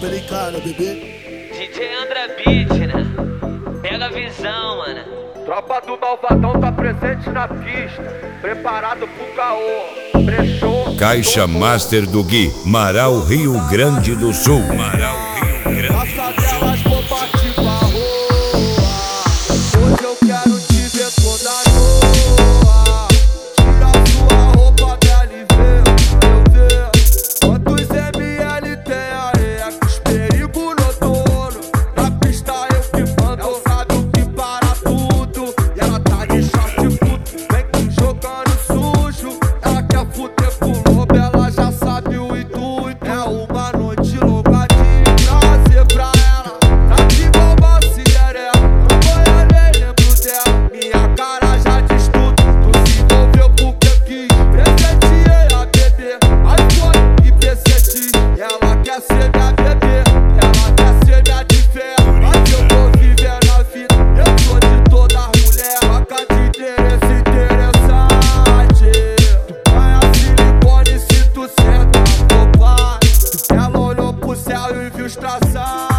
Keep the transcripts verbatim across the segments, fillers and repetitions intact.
americana, bebê. D J Andra Beat, né? Pega a visão, mano. Tropa do Malvadão tá presente na pista, preparado pro caô. Brechou. Caixa Master do Gui, Marau, Rio Grande do Sul. Marau, Rio Grande do Sul. Delas vou partir pra rua. Hoje eu quero te ver toda nua. Tira sua roupa dela e vê, eu ver quantos ml tem areia, que os perigo noturno. Na pista eu que mando, ela sabe o que para tudo. E ela tá de short puto, vem jogando sujo. Ela quer fuder com lobo, ela já sabe o intuito. É uma noite louca de prazer pra ela. Tá de boba Cinderela, não foi nem lembro dela. Minha cara já diz tudo, tu se envolveu porque quis. Presenteei a bebê, iPhone e P C X. Ela quer ser minha bebê, ela quer ser minha de fé. Mas eu tô vivendo a vida, eu sou de toda mulher. Troca de interesse interessante. Tu ganha silicone se tu senta na tua. Ela olhou pro céu e viu os traçantes.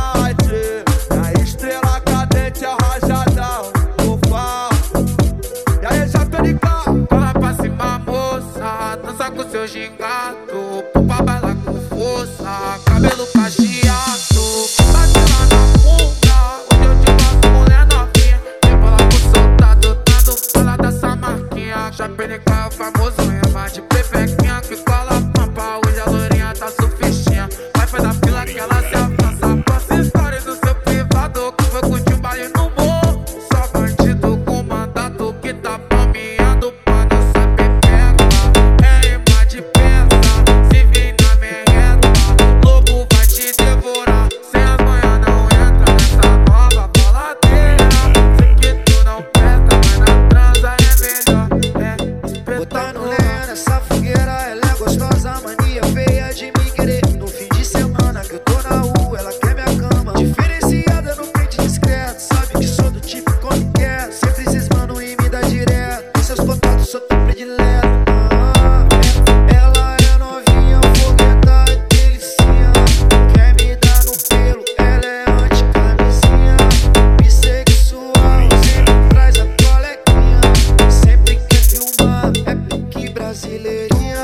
A estrela cadente é rajadão no fal. E aí, já tô de carro. Cola pra cima, moça, dança com seu gingado, pupa baila com força, cabelo cacheado, bate lá na bunda, hoje eu te faço mulher novinha, vem bola pro soldado, dando fala dessa marquinha, já penica é o famoso rema de pepequinha, que cola pampa, hoje a loirinha tá surfistinha, vai faz a fila que ela se avança, passa história do seu privado, que foi curtir um baile no morro, só bandido com mandato que tá palmeando pra nossa pepeca, é imã de peça, se vir na merreta, lobo vai te devorar, sem as manhã não entra nessa nova baladeira, sei que tu não presta, mas na transa é melhor, é Botando espetacular. lenha nessa fogueira, ela é gostosa, mania feia de me querer. No fim de semana que eu tô na rua, ela quer minha cama. Diferenciada no pente discreto, sabe que sou do tipo como quer. Sempre cismando e me dá direto. Em seus contatos sou teu predileto. Ah, é- ela é novinha, fogueta e delicinha. Quer me dar no pelo, ela é anti-camisinha. Bissexual, sempre traz a colequinha. Sempre quer filmar, é pique brasileirinha.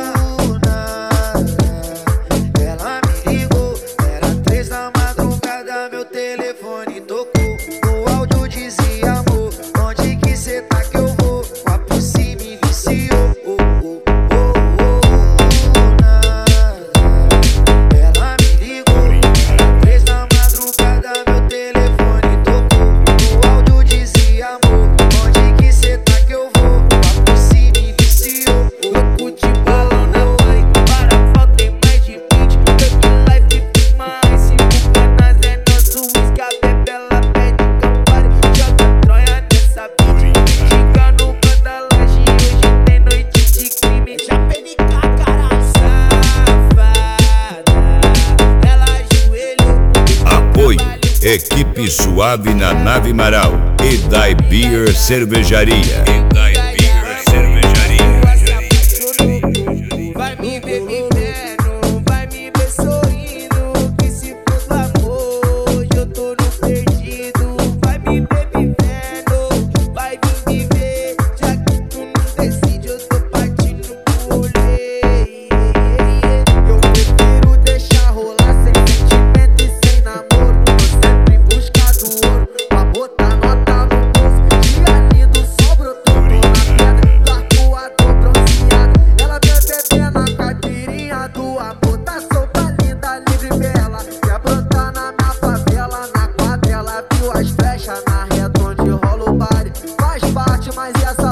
Ela me ligou, era três da madrugada, meu telefone tocou. No áudio dizia: amor, onde que cê tá que eu vou? Com a pussy me viciou. Oh, oh, oh, oh, nada. Ela me ligou, era três da madrugada, meu telefone tocou. No áudio dizia: amor, onde que cê tá que eu vou? Com a pussy me viciou. Louco de balão na mãe, para falta tem mais de vinte. Baby life mais cinco canas é nosso whisky. A bebê ela pede campari, joga tronha nessa beat. Fica no canto da laje, hoje tem noite de crime. Já pedi caralho, safada, ela ajoelhou. Apoio Equipe Suave na Nave Marau e Dai Beer Cervejaria. E Dai Beer Cervejaria. Vai me ver vivendo, vai me ver sorrindo, que se for do amor, hoje eu tô no perdido. Vai me ver vivendo, vai vir viver, já que tu não decide, eu tô partindo pro rolê. Eu prefiro deixar rolar sem sentimento e sem namoro. Tô sempre em busca do ouro, pra botar nota no bolso. Dia lindo, só brotou, tô na pedra, do arcoador bronzeado. Ela bebê na caipirinha do amor, tá solta, linda, livre e bela. Quer brotar na minha favela, na quadrela, viu as flechas na reta onde rola o baile. Faz parte, mas e essa